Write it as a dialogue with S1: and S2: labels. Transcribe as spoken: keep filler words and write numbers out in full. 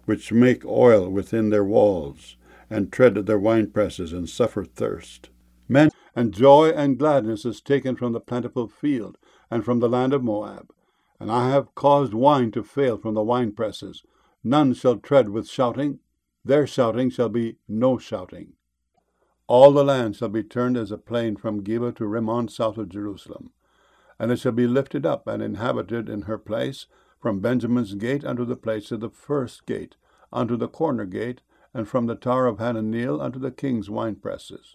S1: which make oil within their walls, and tread at their winepresses, and suffer thirst. Men and joy and gladness is taken from the plentiful field, and from the land of Moab. And I have caused wine to fail from the winepresses. None shall tread with shouting. Their shouting shall be no shouting. All the land shall be turned as a plain from Geba to Rimmon south of Jerusalem. And it shall be lifted up and inhabited in her place, from Benjamin's gate unto the place of the first gate, unto the corner gate, and from the tower of Hananeel unto the king's winepresses.